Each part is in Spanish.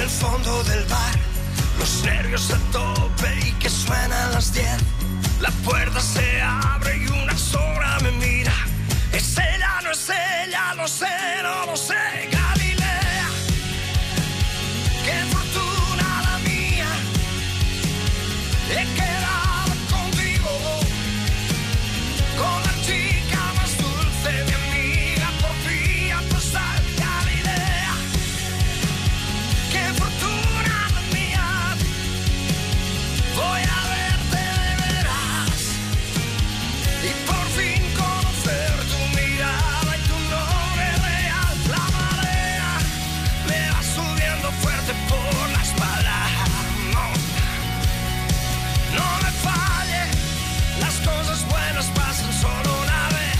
el fondo del bar, los nervios a tope y que suenan las 10. La puerta se abre y una sombra me mira. Es ella, no es ella, lo sé, no lo sé. Galilea, qué fortuna la mía. He quedado contigo, con la chica más dulce, mi amiga, por vía postal. Galilea, qué fortuna la mía. Voy a verte de veras y por fin conocer tu mirada y tu nombre real. La marea me va subiendo fuerte por la espalda. No me falle, las cosas buenas pasan solo una vez.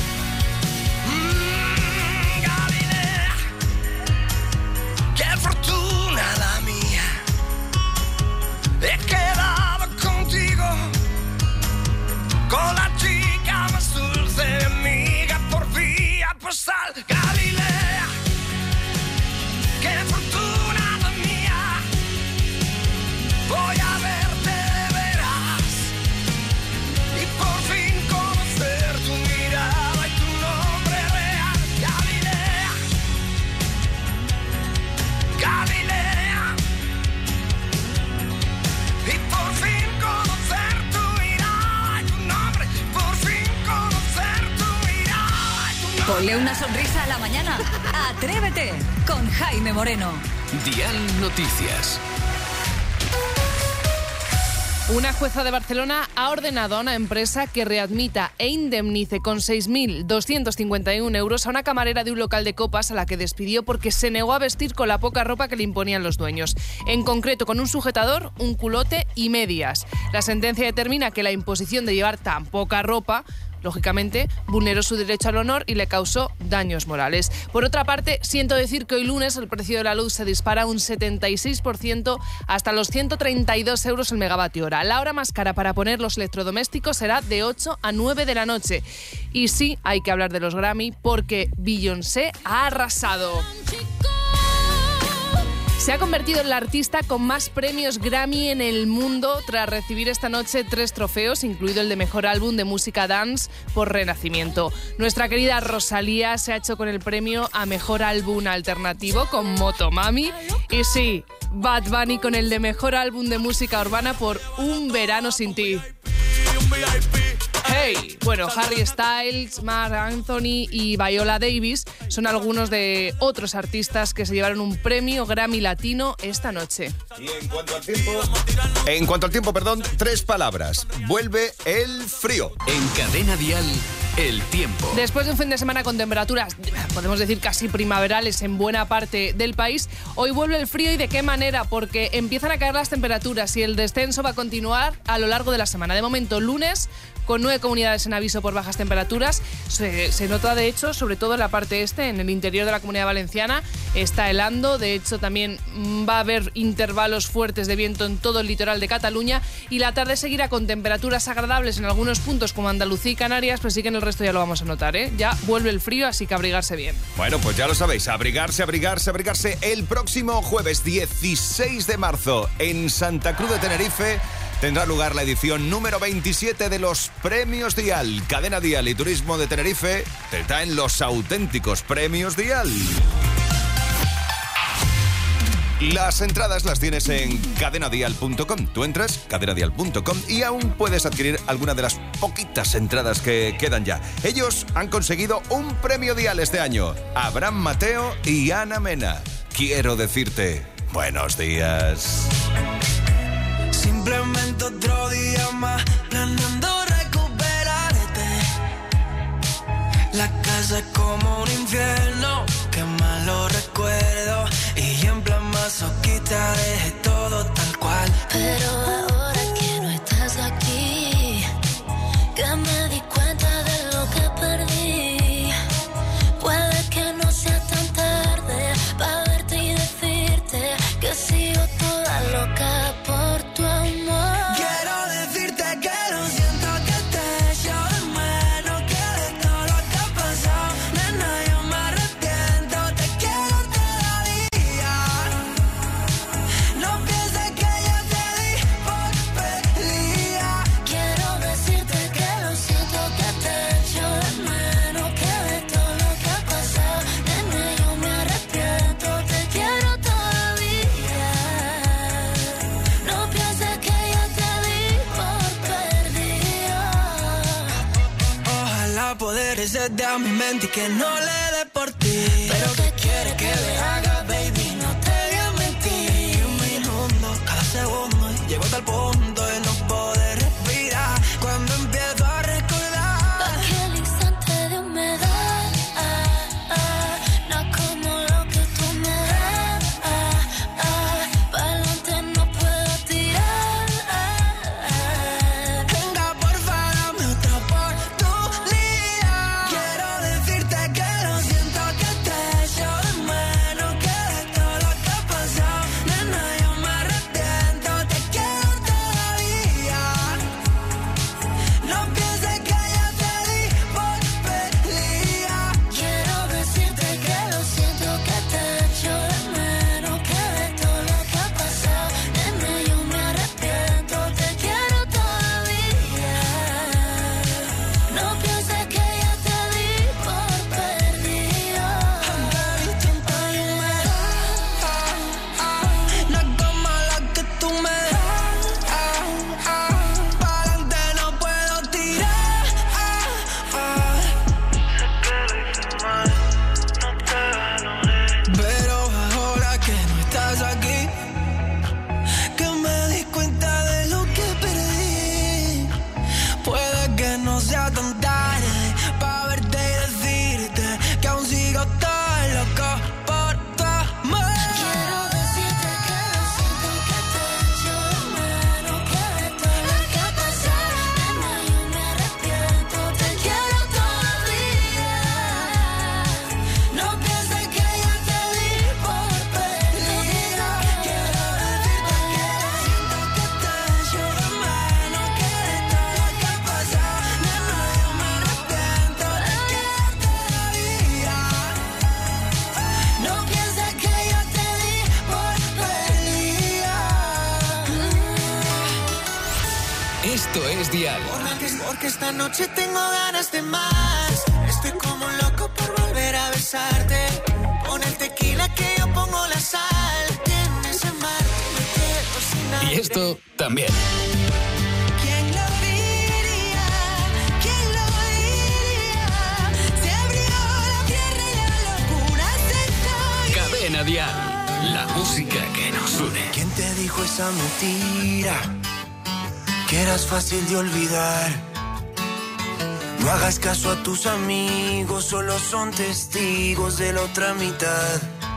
Galilea, qué fortuna la mía. He quedado contigo, con la chica más dulce, amiga, por vía postal. Galilea, qué fortuna la mía. Voy a verte de veras y por fin conocer tu mirada y tu nombre real. Galilea, Galilea, y por fin conocer tu mirada y tu nombre, por fin conocer tu mirada y tu nombre. Ponle una sonrisa a la mañana. Atrévete con Jaime Moreno. Dial Noticias. Una jueza de Barcelona ha ordenado a una empresa que readmita e indemnice con 6.251 euros a una camarera de un local de copas a la que despidió porque se negó a vestir con la poca ropa que le imponían los dueños. En concreto, con un sujetador, un culote y medias. La sentencia determina que la imposición de llevar tan poca ropa, lógicamente, vulneró su derecho al honor y le causó daños morales. Por otra parte, siento decir que hoy lunes el precio de la luz se dispara un 76% hasta los 132 euros el megavatio hora. La hora más cara para poner los electrodomésticos será de 8 a 9 de la noche. Y sí, hay que hablar de los Grammy porque Beyoncé ha arrasado. Se ha convertido en la artista con más premios Grammy en el mundo tras recibir esta noche 3 trofeos, incluido el de Mejor Álbum de Música Dance por Renacimiento. Nuestra querida Rosalía se ha hecho con el premio a Mejor Álbum Alternativo con Motomami. Y sí, Bad Bunny con el de Mejor Álbum de Música Urbana por Un Verano Sin Ti. Hey, bueno, Harry Styles, Marc Anthony y Viola Davis son algunos de otros artistas que se llevaron un premio Grammy Latino esta noche. Y en cuanto al tiempo, 3 palabras. Vuelve el frío. En Cadena Dial, el tiempo. Después de un fin de semana con temperaturas, podemos decir casi primaverales en buena parte del país, hoy vuelve el frío. ¿Y de qué manera? Porque empiezan a caer las temperaturas y el descenso va a continuar a lo largo de la semana. De momento, lunes, con 9 comunidades en aviso por bajas temperaturas. Se nota, de hecho, sobre todo en la parte este, en el interior de la Comunidad Valenciana, está helando. De hecho, también va a haber intervalos fuertes de viento en todo el litoral de Cataluña. Y la tarde seguirá con temperaturas agradables en algunos puntos como Andalucía y Canarias, pero sí que en el resto ya lo vamos a notar, ¿eh? Ya vuelve el frío, así que abrigarse bien. Bueno, pues ya lo sabéis, abrigarse el próximo jueves 16 de marzo en Santa Cruz de Tenerife. Tendrá lugar la edición número 27 de los Premios Dial. Cadena Dial y Turismo de Tenerife te traen los auténticos Premios Dial. Las entradas las tienes en cadenadial.com. Tú entras, cadenadial.com, y aún puedes adquirir alguna de las poquitas entradas que quedan ya. Ellos han conseguido un premio Dial este año. Abraham Mateo y Ana Mena. Quiero decirte buenos días. Simplemente otro día más, planeando recuperarte. La casa es como un infierno, qué malo recuerdo. Y en plan masoquista dejé todo tal cual. Pero ahora que no estás aquí, que me di cuenta de lo que perdí. Puede que no sea tan tarde para verte y decirte que sigo toda loca por tu amor. Quiero decirte que lo siento, que te echo de menos, que de todo lo que ha pasado, nena, yo me arrepiento, te quiero todavía. pases de a mi mente y que no le dé por ti. Pero ¿qué quiere que le haga, baby? No te voy a mentir. Un minuto, cada segundo, llego hasta el punto de no poder respirar. Cuando empiezo a recordar aquel instante de humedad, no como lo que tú me das. Pa'lante no puedo tirar. Venga, porfa, dame otra oportunidad. Quiero decirte que lo siento, que te echo de menos, que de todo lo que ha pasado, nena, yo me arrepiento. Te quiero todavía. No pienses que ya te di por perdida. Quiero decirte que lo siento, que te echo de menos, que de todo lo que ha pasado, nena, yo me arrepiento. Te quiero todavía. No pienses que ya te di por perdida. No es como lo que tú me das. Pa'lante no puedo tirar. Pero ahora que no estás aquí, que me di cuenta de lo que perdí. Puede que no sea tan tarde pa' verte y decirte que aún sigo tan loco por tu amor. Quiero decirte que lo siento, que te echo de menos, que de todo lo que ha pasado, nena, yo me arrepiento. Te quiero todavía. No pienses que ya te di por perdida. Quiero decirte que lo siento, que te echo de menos, que de todo lo que ha pasado, nena, yo me arrepiento. Te quiero todavía. No pienses que ya te di por perdida. Esto es Dial. Porque esta noche tengo ganas de más. Estoy como un loco por volver a besarte. Pon el tequila que yo pongo la sal. Tienes ese mar, me quedo sin Y aire. esto también. ¿Quién lo diría? ¿Quién lo diría? Se abrió la tierra y la locura se está. Cadena Dial. La música que nos une. ¿Quién te dijo esa mentira? Que eras fácil de olvidar. No hagas caso a tus amigos, solo son testigos de la otra mitad.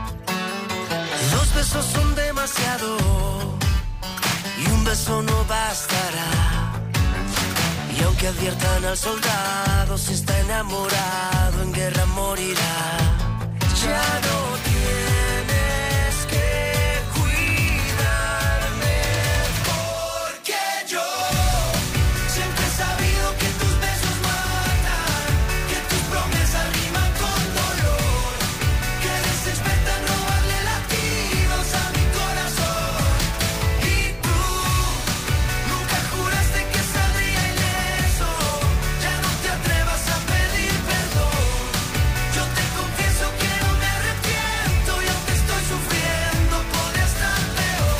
2 besos son demasiado y un beso no bastará. Y aunque adviertan al soldado, si está enamorado, en guerra morirá. Ya no tienes que cuidarme, porque yo siempre he sabido que tus besos matan, que tus promesas riman con dolor, que eres experta en robarle latidos a mi corazón. Y tú nunca juraste que saldría ileso. Ya no te atrevas a pedir perdón. Yo te confieso que no me arrepiento, y aunque estoy sufriendo podría estar peor.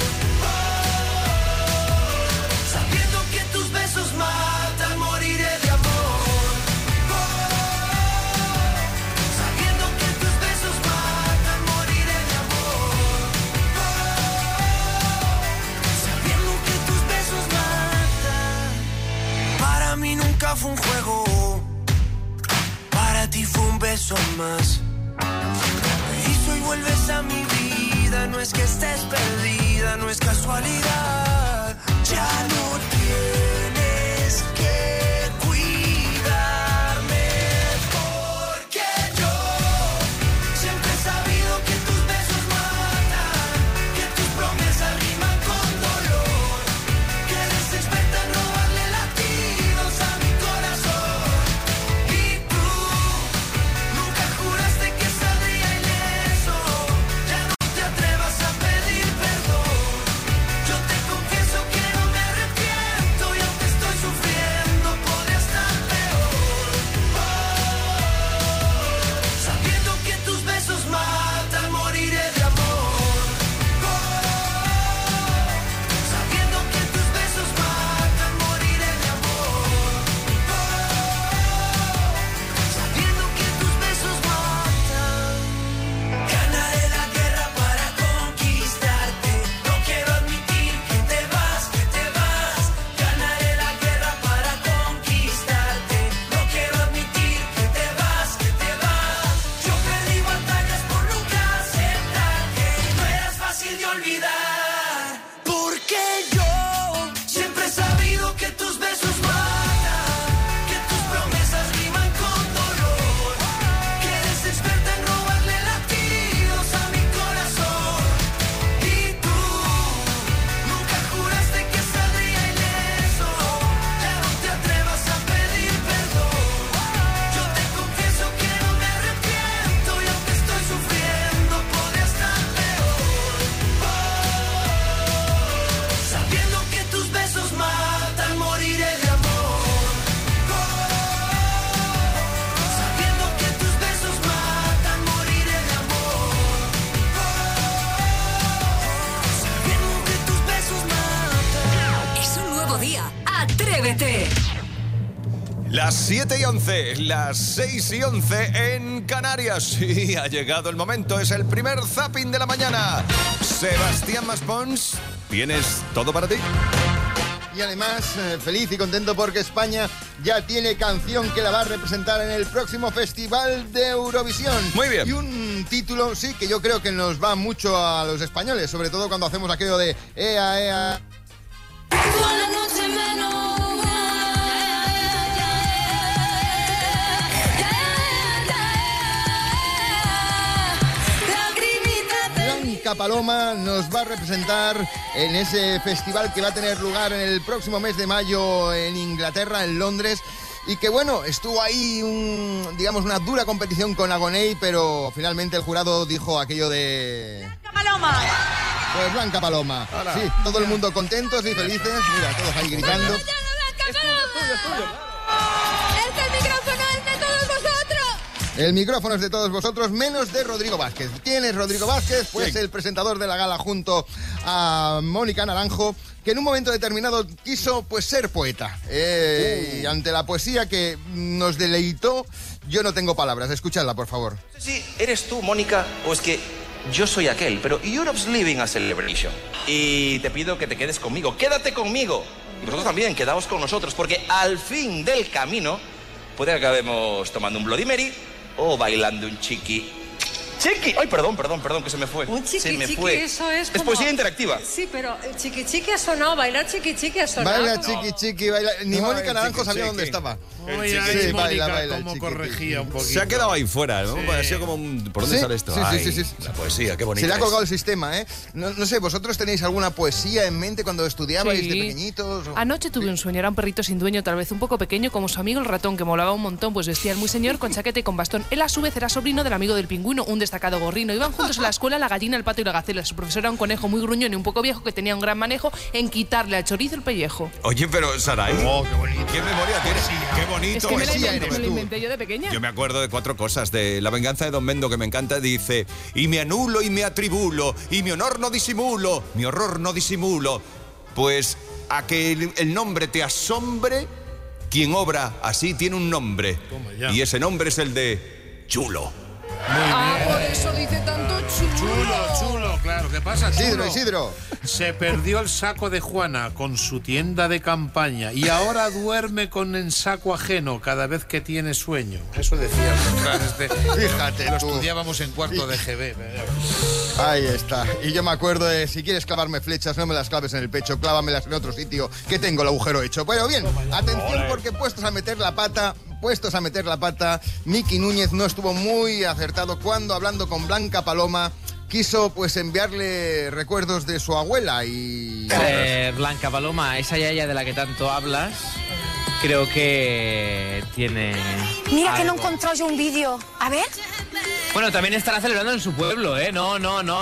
Sabiendo que tus besos matan, moriré de amor. Sabiendo que tus besos matan, moriré de amor. Sabiendo que tus besos matan. Para mí nunca fue un juego, para ti fue un beso más. Y si hoy vuelves a mi vida, no es que estés perdida, no es casualidad. Ya no tienes que cuidarme, porque yo siempre he sabido que tus besos matan, que tus promesas riman con dolor, que eres experta en robarle latidos a mi corazón. Y tú nunca juraste que saldría ileso. Ya no te atrevas a pedir perdón. Yo te confieso que no me arrepiento. Atrévete. Las 7:11, las 6:11 en Canarias. Sí, ha llegado el momento, es el primer zapping de la mañana. Sebastián Maspons, ¿tienes todo para ti? Y además, feliz y contento porque España ya tiene canción que la va a representar en el próximo Festival de Eurovisión. Muy bien. Y un título, sí, que yo creo que nos va mucho a los españoles, sobre todo cuando hacemos aquello de ea, ea. Blanca Paloma nos va a representar en ese festival que va a tener lugar en el próximo mes de mayo en Inglaterra, en Londres. Y que bueno, estuvo ahí una dura competición con Agoney, pero finalmente el jurado dijo aquello de... ¡Blanca Paloma! Pues Blanca Paloma. Sí, todo el mundo contentos y felices. Mira, todos ahí gritando. ¡Blanca Paloma! ¡El micrófono es de todos vosotros! El micrófono es de todos vosotros, menos de Rodrigo Vázquez. ¿Quién es Rodrigo Vázquez? Pues sí, el presentador de la gala junto a Mónica Naranjo, que en un momento determinado quiso pues ser poeta. Y ante la poesía que nos deleitó, yo no tengo palabras. Escuchadla, por favor. No sé si eres tú, Mónica, o es que yo soy aquel, pero Europe's living a celebration. Y te pido que te quedes conmigo. ¡Quédate conmigo! Y vosotros también, quedaos con nosotros, porque al fin del camino puede que acabemos tomando un Bloody Mary o bailando un chiqui. ¡Chiqui! ¡Ay, perdón, que se me fue! Un chiqui, se me chiqui, fue. eso es como... Es poesía interactiva. Sí, pero el chiqui chiqui ha sonado, bailar chiqui chiqui ha sonado. Baila chiqui chiqui, baila... Ni No, Mónica el Naranjo chiqui, sabía chiqui. dónde estaba. Sí, baila, como chiqui, corregía un poquito. Se ha quedado ahí fuera, ¿no? Sí. Ha sido como un... ¿Por dónde Sí, sale esto? sí, Ay, sí. la poesía, qué bonita. Se le ha es. colgado el sistema, ¿eh? No sé, ¿vosotros tenéis alguna poesía en mente cuando estudiabais Sí. de pequeñitos? Anoche tuve un sueño, era un perrito sin dueño, tal vez un poco pequeño, como su amigo el ratón, que molaba un montón, pues vestía el muy señor con chaqueta y con bastón. Él a su vez era sobrino del amigo del pingüino, un destacado gorrino. Iban juntos a la escuela la gallina, el pato y la gacela. Su profesor era un conejo muy gruñón y un poco viejo que tenía un gran manejo en quitarle al chorizo el pellejo. Oye, pero Saray, Oh, qué bonito. ¿qué memoria tienes? Qué bonito. Es que me poesía eres lo tú. inventé yo de pequeña. Yo me acuerdo de 4 cosas. De La venganza de Don Mendo, que me encanta, dice: y me anulo y me atribulo, y mi honor no disimulo, mi horror no disimulo. Pues a que el nombre te asombre, quien obra así tiene un nombre. Toma ya. Y ese nombre es el de Chulo. Por eso dice tanto Chulo, claro. ¿Qué pasa, Chulo? Isidro. Se perdió el saco de Juana con su tienda de campaña y ahora duerme con el saco ajeno cada vez que tiene sueño. Eso decía el refrán Fíjate Lo tú. estudiábamos en cuarto de GB. Ahí está. Y yo me acuerdo de, si quieres clavarme flechas, no me las claves en el pecho, clávamelas en otro sitio, que tengo el agujero hecho. Pero bien, atención, porque puestos a meter la pata, Miki Núñez no estuvo muy acertado cuando, hablando con Blanca Paloma, quiso pues enviarle recuerdos de su abuela y... Blanca Paloma, esa yaya de la que tanto hablas, creo que tiene... Mira que no he algo. encontrado yo un vídeo. A ver. Bueno, también estará celebrando en su pueblo, ¿eh? No.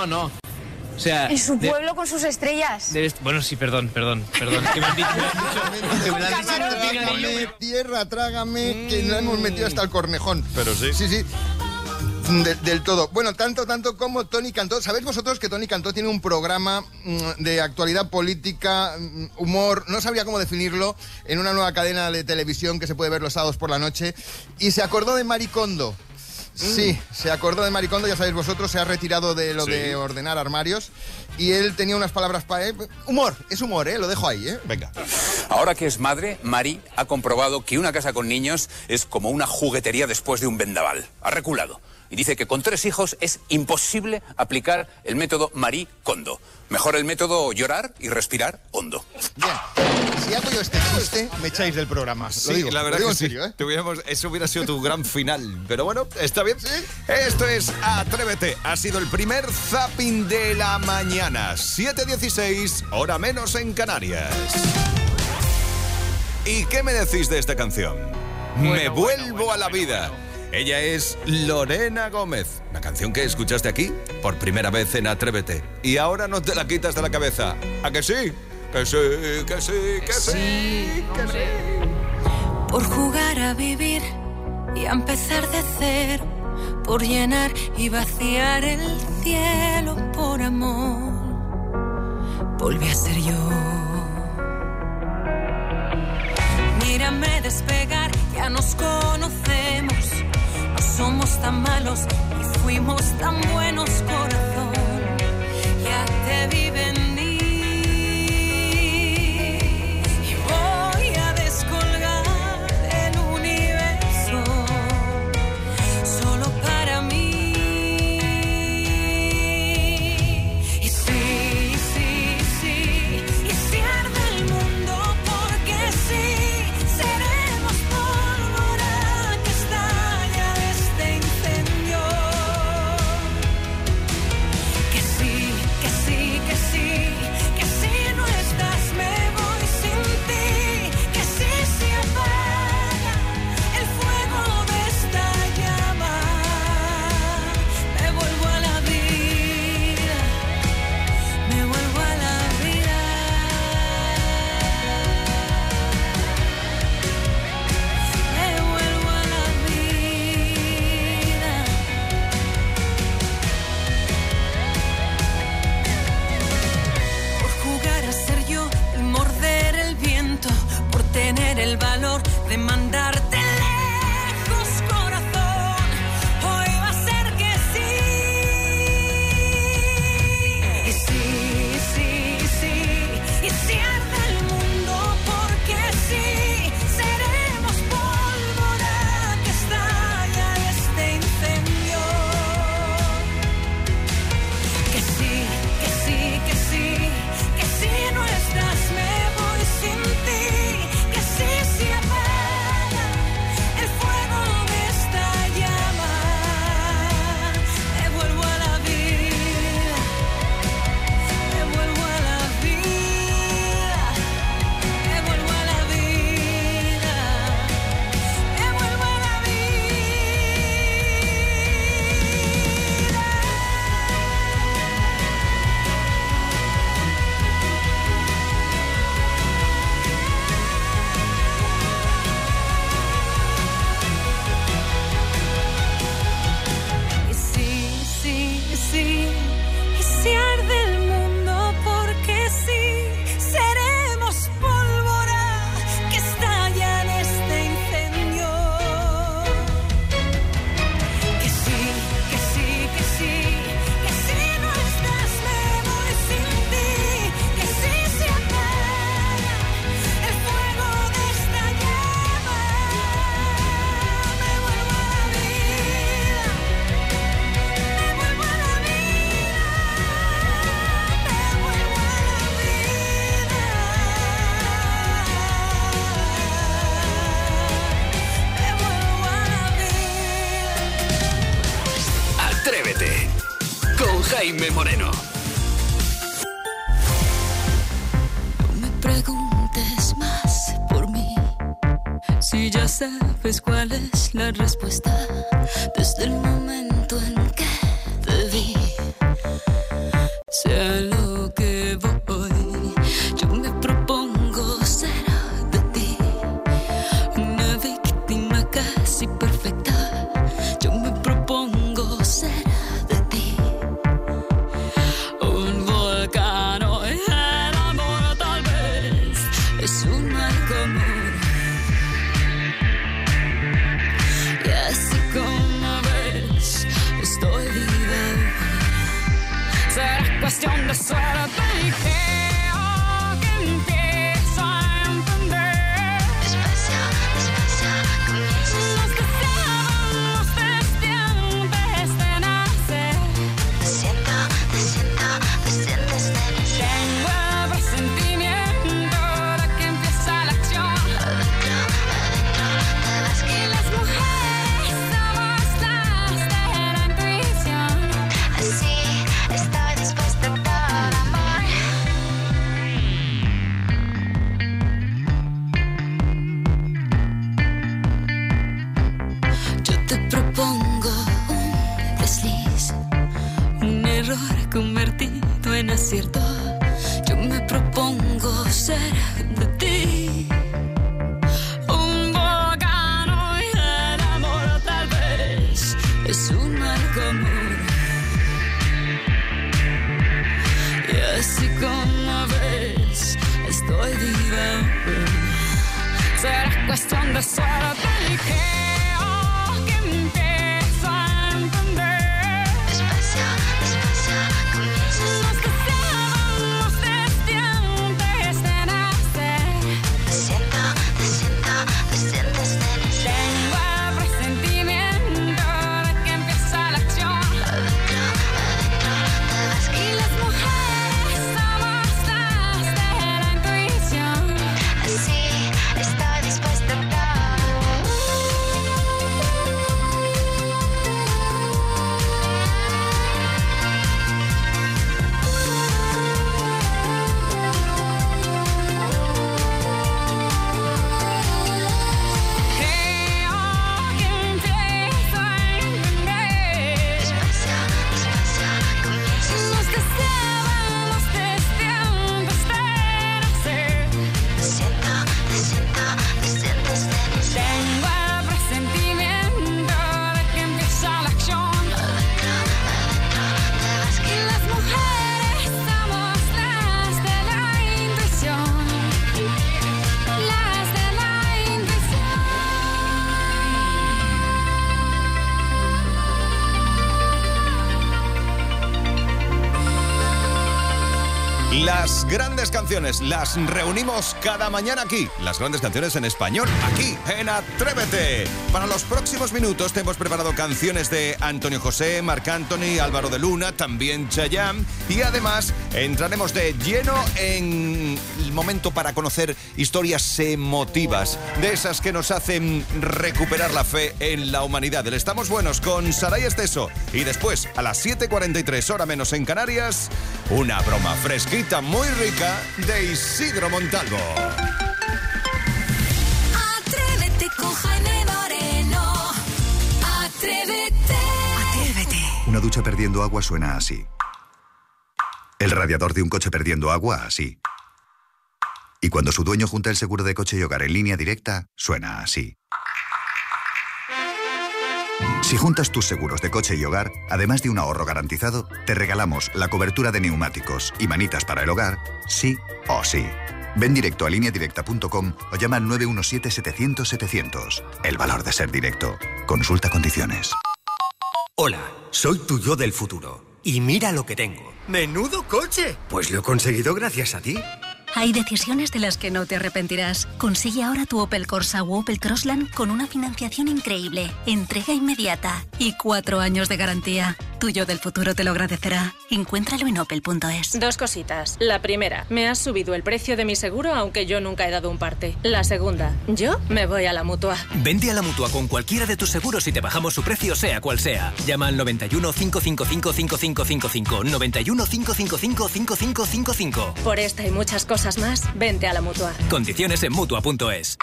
O sea... En su pueblo con sus estrellas. Bueno, sí, perdón. Que me han dicho... que me lo han dicho en un picadillo, Trágame, pero- tierra, trágame, que no hemos metido hasta el cornejón. Pero sí. Sí. Del todo. Bueno, tanto como Tony Cantó. ¿Sabéis vosotros que Tony Cantó tiene un programa de actualidad política, humor, no sabría cómo definirlo, en una nueva cadena de televisión que se puede ver los sábados por la noche? Y se acordó de Maricondo. Sí, se acordó de Maricondo, ya sabéis vosotros, se ha retirado de lo de ordenar armarios y él tenía unas palabras para él. Humor, es humor, lo dejo ahí, Venga. Ahora que es madre, Mari ha comprobado que una casa con niños es como una juguetería después de un vendaval. Ha reculado. Y dice que con 3 hijos es imposible aplicar el método Marie Kondo. Mejor el método llorar y respirar hondo. Bien, si hago yo este chiste, me echáis del programa. Sí, lo digo, la verdad lo digo que en serio, sí. Eso hubiera sido tu gran final. Pero bueno, está bien. Esto es Atrévete. Ha sido el primer zapping de la mañana. 7:16, hora menos en Canarias. ¿Y qué me decís de esta canción? Me vuelvo a la vida. Ella es Lorena Gómez. Una canción que escuchaste aquí por primera vez en Atrévete. Y ahora no te la quitas de la cabeza. ¿A que sí? Que sí, que sí, que sí, que sí. Por jugar a vivir y a empezar de cero, por llenar y vaciar el cielo por amor, volví a ser yo. ya nos conocemos. No somos tan malos y fuimos tan buenos, corazón. Ya te vi venir y voy a descolgar el universo solo para mí. Y sí, sí, sí, y si arde el mundo, porque sí, seremos pólvora que estalla este incendio. Que sí, que sí, que sí, que si no estás me voy sin ti. Que sí se apaga el fuego de esta llama. Me vuelvo a la vida, me vuelvo a la vida. Me vuelvo a la vida. Por jugar a ser yo, el morder el viento, por tener el valor de mandarte lejos, corazón. Hoy va a ser que sí. Y sí, sí, sí, y si arde el mundo, porque sí, seremos pólvora que estalla este incendio. Que sí, que sí, que sí, que si no estás me voy sin ti. Que sí se apaga el fuego de esta llama. Me vuelvo a la vida, me vuelvo a la vida, me vuelvo a la vida, me vuelvo a la Y sí, sí, sí, y si arde el mundo, porque sí, seremos pólvora que estalla en este incendio. Que sí, que sí, que sí, que si no estás me voy sin ti. Que sí se apaga el fuego de esta llama. Me vuelvo a la vida, me vuelvo a la vida, me vuelvo a la vida, me vuelvo a la vida. Atrévete con Jaime Moreno. No me preguntes más por mí, si ya sabes cuál es la respuesta. Desde el momento en que te vi, sé a lo que voy. Yo me propongo ser de ti una víctima casi perfecta. Yo me propongo ser de ti un volcán. Hoy el amor tal vez es un mal común. Y así como ves, estoy viva. Será cuestión de suerte y creo que empiezo a entender. Despacio, despacio, comienza. Nos deseamos desde antes de nacer. Te siento, te siento, te sientes de nacer. Tengo el presentimiento de que empieza la acción. Adentro, adentro, te vas que las mujeres somos las de la intuición. Así estoy dispuesta a todo amor. Yo te propongo un desliz, un error convertido en acierto. Yo me propongo ser de ti un volcán. Hoy el amor tal vez es un mal común. Y así como ves, estoy viva. Será cuestión de suerte. creo que empiezo a entender. Despacio, despacio, comienzas. Nos deseábamos desde antes de nacer. Te siento, te siento, te sientes de nacer. Tengo el presentimiento de que empieza la acción. Adentro, adentro, te vas. Y las mujeres somos las de la intuición. Así estoy dispuesta a dar. Creo que empiezo a entender. Despacio, despacio, comienzas. Nos deseábamos desde antes de nacer. Te siento, te siento, te sientes de nacer. Tengo el presentimiento de que empieza la acción. Adentro, adentro, te vas. Y las mujeres somos las de la intuición. Las de la intuición. Las grandes canciones las reunimos cada mañana aquí. Las grandes canciones en español, aquí en Atrévete. Para los próximos minutos te hemos preparado canciones de Antonio José, Marc Anthony, Álvaro de Luna, también Chayanne. Y además entraremos de lleno en el momento para conocer historias emotivas, de esas que nos hacen recuperar la fe en la humanidad. El Estamos Buenos con Saray Esteso. Y después, a las 7:43, hora menos en Canarias, una broma fresquita, muy rica, de Isidro Montalvo. Atrévete con Jaime Moreno. Atrévete. Atrévete. Una ducha perdiendo agua suena así. El radiador de un coche perdiendo agua así. Y cuando su dueño junta el seguro de coche y hogar en línea directa, suena así. Si juntas tus seguros de coche y hogar, además de un ahorro garantizado, te regalamos la cobertura de neumáticos y manitas para el hogar, sí o sí. Ven directo a lineadirecta.com o llama al 917-700-700. El valor de ser directo. Consulta condiciones. Hola, soy tu yo del futuro. Y mira lo que tengo. ¡Menudo coche! Pues lo he conseguido gracias a ti. Hay decisiones de las que no te arrepentirás. Consigue ahora tu Opel Corsa u Opel Crossland con una financiación increíble, entrega inmediata y 4 años de garantía. Tuyo del futuro te lo agradecerá. Encuéntralo en opel.es. Dos cositas. La primera, me has subido el precio de mi seguro aunque yo nunca he dado un parte. La segunda, yo me voy a la Mutua. Vente a la Mutua con cualquiera de tus seguros y te bajamos su precio sea cual sea. Llama al 91 555 5555. 91 555 5555. Por esta y muchas cosas más, vente a la Mutua. Condiciones en Mutua.es.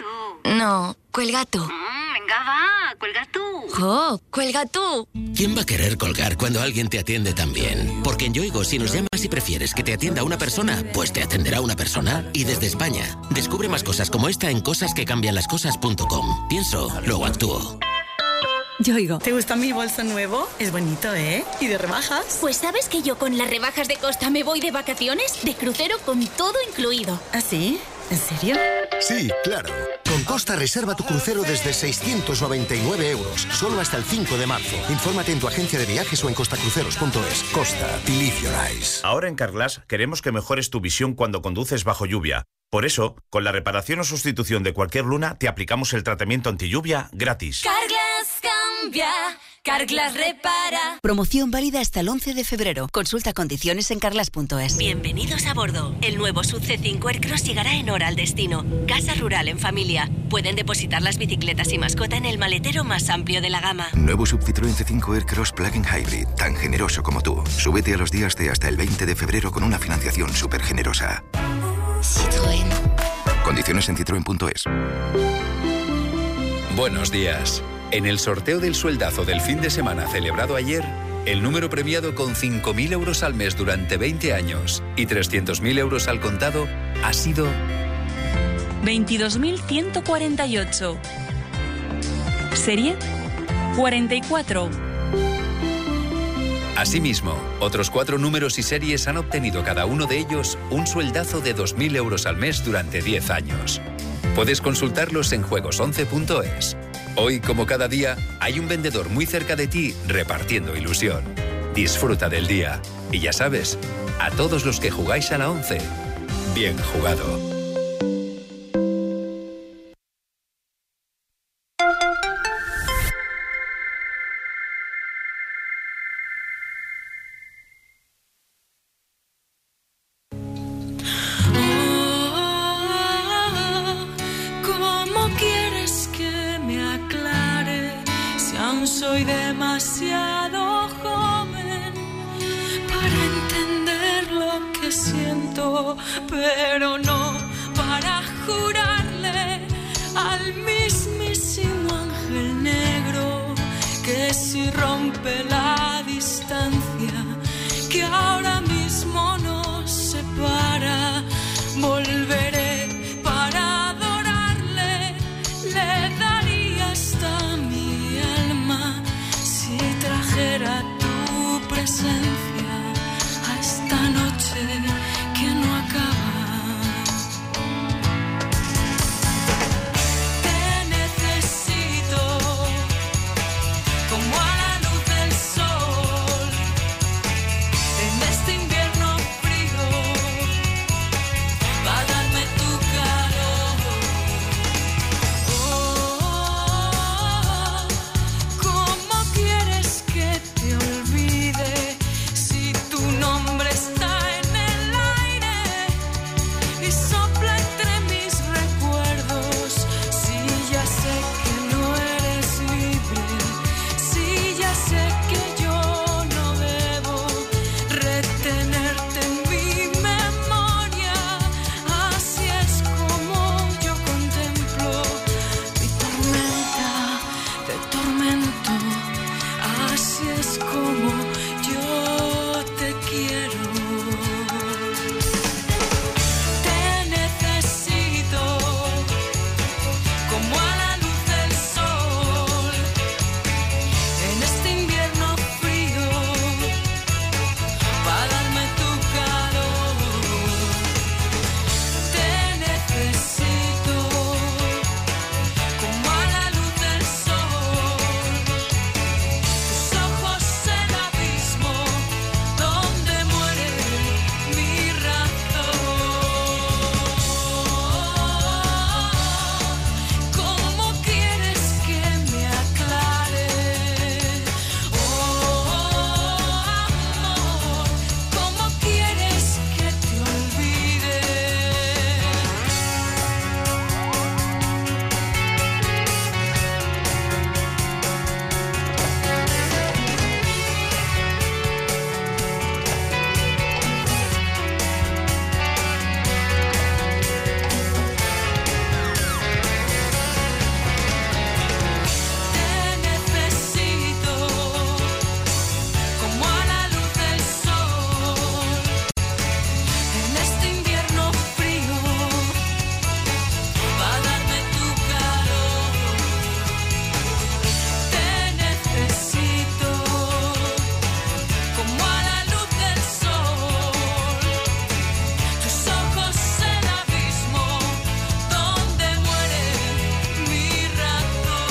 No, cuelga tú. Venga, va, cuelga tú. ¡Jo, cuelga tú! ¿Quién va a querer colgar cuando alguien te atiende tan bien? Porque en Yoigo, si nos llamas y prefieres que te atienda una persona, pues te atenderá una persona. Y desde España, descubre más cosas como esta en cosasquecambianlascosas.com. Pienso, luego actúo. Yoigo. ¿Te gusta mi bolso nuevo? Es bonito, ¿eh? ¿Y de rebajas? Pues ¿sabes que yo con las rebajas de Costa me voy de vacaciones? De crucero con todo incluido. ¿Ah, sí? ¿En serio? Sí, claro. Con Costa reserva tu crucero desde 699 euros, solo hasta el 5 de marzo. Infórmate en tu agencia de viajes o en costacruceros.es. Costa, live your eyes. Ahora en Carglass queremos que mejores tu visión cuando conduces bajo lluvia. Por eso, con la reparación o sustitución de cualquier luna, te aplicamos el tratamiento antilluvia gratis. Carglass cambia, Carglass repara. Promoción válida hasta el 11 de febrero. Consulta condiciones en carglass.es. Bienvenidos a bordo. El nuevo SUV C5 Aircross llegará en hora al destino. Casa rural en familia. Pueden depositar las bicicletas y mascota en el maletero más amplio de la gama. Nuevo Sub Citroën C5 Aircross Plug-in Hybrid. Tan generoso como tú. Súbete a los días de hasta el 20 de febrero con una financiación súper generosa. Citroën. Condiciones en citroen.es. Buenos días. En el sorteo del sueldazo del fin de semana celebrado ayer, el número premiado con 5.000 euros al mes durante 20 años y 300.000 euros al contado ha sido 22.148. Serie 44. Asimismo, otros 4 números y series han obtenido cada uno de ellos un sueldazo de 2.000 euros al mes durante 10 años. Puedes consultarlos en juegos11.es. Hoy, como cada día, hay un vendedor muy cerca de ti repartiendo ilusión. Disfruta del día. Y ya sabes, a todos los que jugáis a la 11, bien jugado. ¿Cómo quieres que me aclare si aún soy demasiado joven para entender lo que siento, pero no para jurarle al mismísimo ángel negro que si rompe la distancia que ahora mismo nos separa, volveré para adorarle, le daría hasta mi alma si trajera tu presencia a esta noche que no acaba. Te necesito como a la luz del sol en este invierno frío, para darme tu calor. ¿Cómo quieres que te olvide si tu nombre está en el aire y sopla entre mis recuerdos? Si ya sé que no eres libre, si ya sé que yo no debo retenerte en mi memoria, así es como yo contemplo mi tormenta de tormento, así es como yo te quiero. Te necesito como a la luz del sol en este invierno frío, para darme tu calor. Te necesito como a la luz del sol, tus ojos el abismo donde muere mi razón. ¿Cómo quieres que me aclare? Amor, ¿cómo quieres que te olvide? Te necesito como a la luz del sol en este invierno frío, para darme tu calor. Te necesito como a la luz del sol, tus ojos el abismo donde muere mi razón.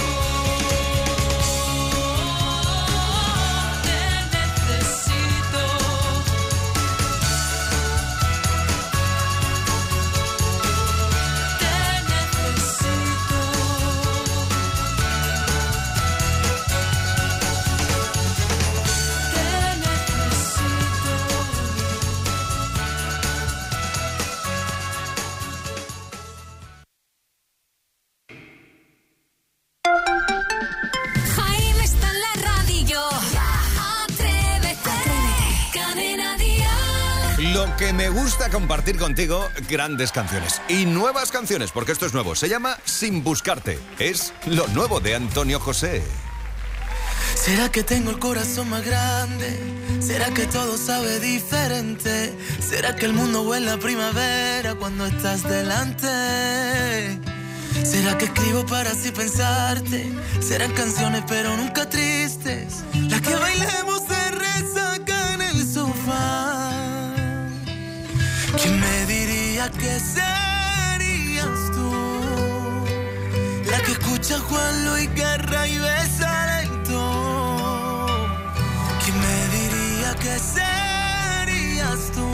Te necesito. Jaime está en la radio. Atrévete. Cadena Dial. Lo que me gusta compartir contigo, grandes canciones y nuevas canciones, porque esto es nuevo. Se llama Sin Buscarte. Es lo nuevo de Antonio José. ¿Será que tengo el corazón más grande? ¿Será que todo sabe diferente? ¿Será que el mundo huele a primavera cuando estás delante? ¿Será que escribo para así pensarte? Serán canciones pero nunca tristes, las que bailemos de resaca en el sofá. ¿Quién me diría que serías tú? escucha Juan Luis Guerra y besa lento. ¿Quién me diría que serías tú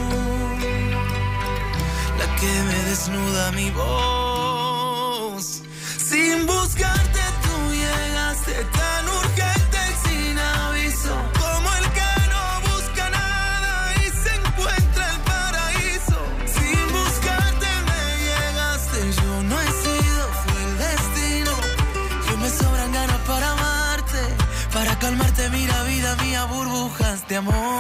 la que me desnuda mi voz? Sin buscarte tú llegaste tan urgente y sin aviso, como el que no busca nada y se encuentra el paraíso. Sin buscarte me llegaste, yo no he sido, fue el destino. Yo me sobran ganas para amarte, para calmarte, mira vida mía, burbujas de amor.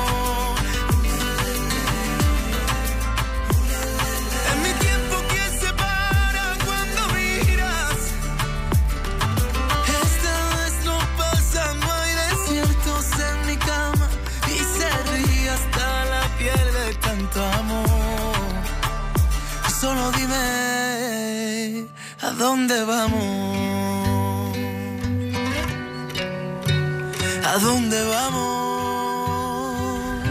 Solo dime a dónde vamos, a dónde vamos.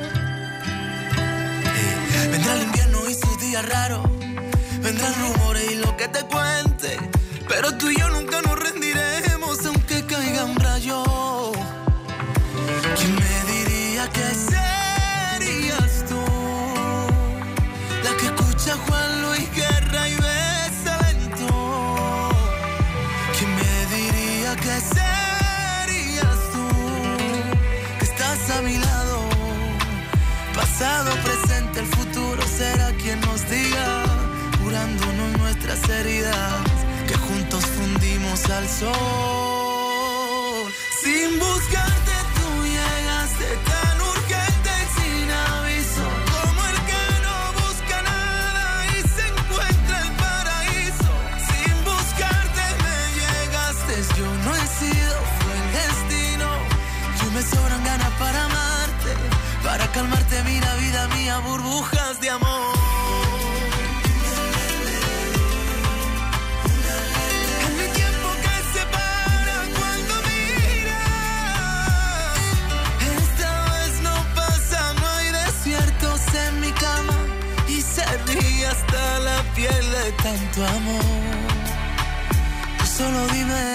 Vendrá el invierno y sus días raros, vendrán rumores y lo que te cuente, pero tú y yo nunca nos rendiremos aunque caigan rayos. ¿Quién me diría que serías tú la que escucha Juan Luis Guerra y besa lento? ¿Quién me diría que serías tú que estás a mi lado? Pasado, presente, el futuro será quien nos diga, curándonos nuestras heridas que juntos fundimos al sol. Sin buscarte tú llegaste tan urgente y sin aviso, como el que no busca nada y se encuentra el paraíso. Sin buscarte me llegaste, yo no he sido, fue el destino. Yo me sobran ganas para amarte, para calmarte, mira vida mía, burbujas de amor. En mi cama y se ríe hasta la piel de tanto amor. Solo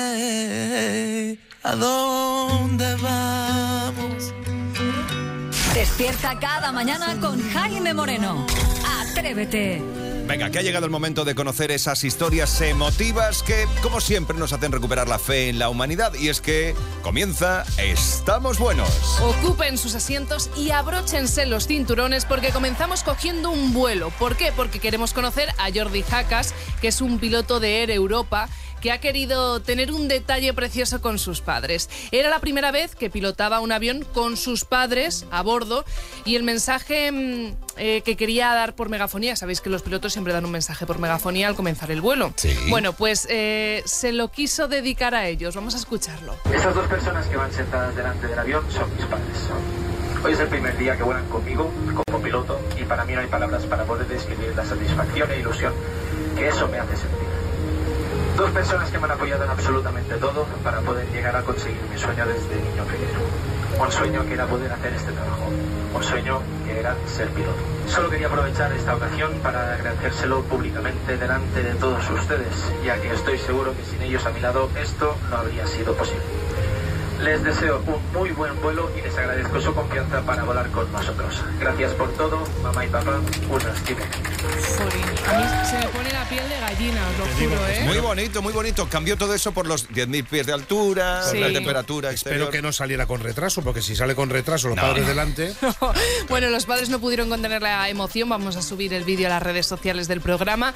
dime a dónde vamos. Despierta cada mañana con Jaime Moreno. Atrévete. Venga, que ha llegado el momento de conocer esas historias emotivas que, como siempre, nos hacen recuperar la fe en la humanidad. Y es que comienza Estamos Buenos. Ocupen sus asientos y abróchense los cinturones porque comenzamos cogiendo un vuelo. ¿Por qué? Porque queremos conocer a Jordi Jaccas, que es un piloto de Air Europa que ha querido tener un detalle precioso con sus padres. Era la primera vez que pilotaba un avión con sus padres a bordo y el mensaje que quería dar por megafonía, sabéis que los pilotos siempre dan un mensaje por megafonía al comenzar el vuelo. Sí. Bueno, pues se lo quiso dedicar a ellos. Vamos a escucharlo. Estas dos personas que van sentadas delante del avión son mis padres. Hoy es el primer día que vuelan conmigo como piloto y para mí no hay palabras para poder describir la satisfacción e ilusión que eso me hace sentir. Dos personas que me han apoyado en absolutamente todo para poder llegar a conseguir mi sueño desde niño pequeño. Un sueño que era poder hacer este trabajo. Un sueño que era ser piloto. Solo quería aprovechar esta ocasión para agradecérselo públicamente delante de todos ustedes, ya que estoy seguro que sin ellos a mi lado esto no habría sido posible. Les deseo un muy buen vuelo y les agradezco su confianza para volar con nosotros. Gracias por todo, mamá y papá, unos estimo. A mí se me pone la piel de gallina, os lo juro, ¿eh? Muy bonito, muy bonito. Cambió todo eso por los 10.000 pies de altura, Sí. la temperatura exterior. Espero que no saliera con retraso, porque si sale con retraso los padres delante... Bueno, los padres no pudieron contener la emoción. Vamos a subir el vídeo a las redes sociales del programa.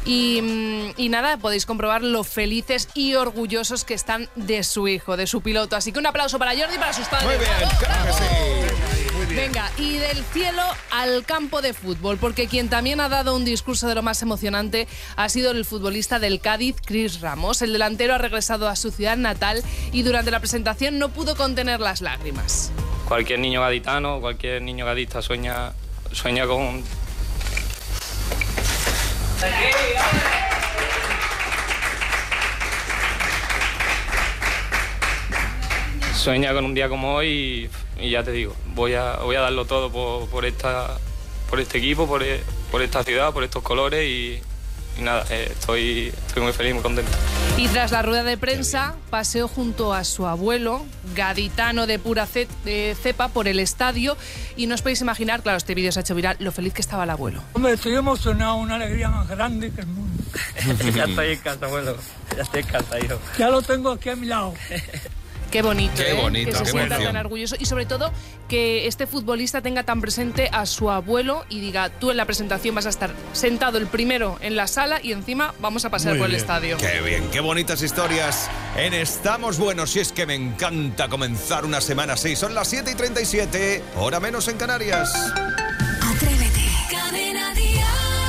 Y nada, podéis comprobar lo felices y orgullosos que están de su hijo, de su piloto. Así que un aplauso para Jordi y para sus padres. Muy bien, claro que sí. Venga, y del cielo al campo de fútbol, porque quien también ha dado un discurso de lo más emocionante ha sido el futbolista del Cádiz, Cris Ramos. El delantero ha regresado a su ciudad natal y durante la presentación no pudo contener las lágrimas. Cualquier niño gaditano, cualquier niño gadista sueña con... Sueña con un día como hoy y ya te digo, voy a darlo todo por este equipo, por esta ciudad, por estos colores y nada, estoy muy feliz, muy contento. Y tras la rueda de prensa, paseó junto a su abuelo, gaditano de pura cepa, por el estadio. Y no os podéis imaginar, claro, este vídeo se ha hecho viral, lo feliz que estaba el abuelo. Hombre, estoy emocionado, una alegría más grande que el mundo. Ya estoy en casa, abuelo. Ya estoy en casa, hijo. Ya lo tengo aquí a mi lado. Qué bonito, Qué bonito, que se qué sienta emoción. tan orgulloso y sobre todo que este futbolista tenga tan presente a su abuelo y diga, tú en la presentación vas a estar sentado el primero en la sala y encima vamos a pasar Muy por el bien. estadio. Qué bien, qué bonitas historias en Estamos Buenos. Y es que me encanta comenzar una semana así. Son las 7:37, hora menos en Canarias. Atrévete. Cadena Dial.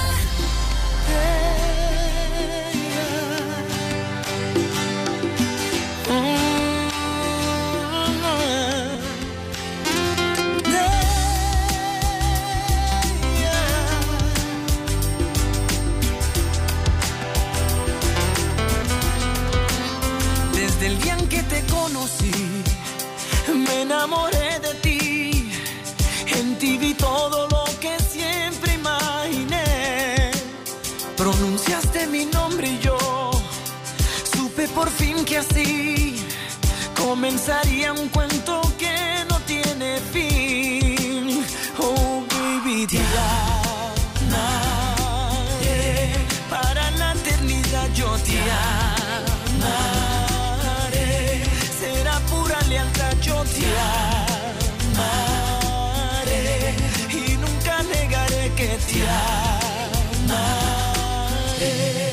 Desde el día en que te conocí, me enamoré de ti. En ti vi todo lo que siempre imaginé. Pronunciaste mi nombre y yo supe por fin que así comenzaría un cuento que no tiene fin. Oh, baby, te amaré. Para la eternidad yo te amaré. Será pura lealtad, yo te amaré. Y nunca negaré que te amaré.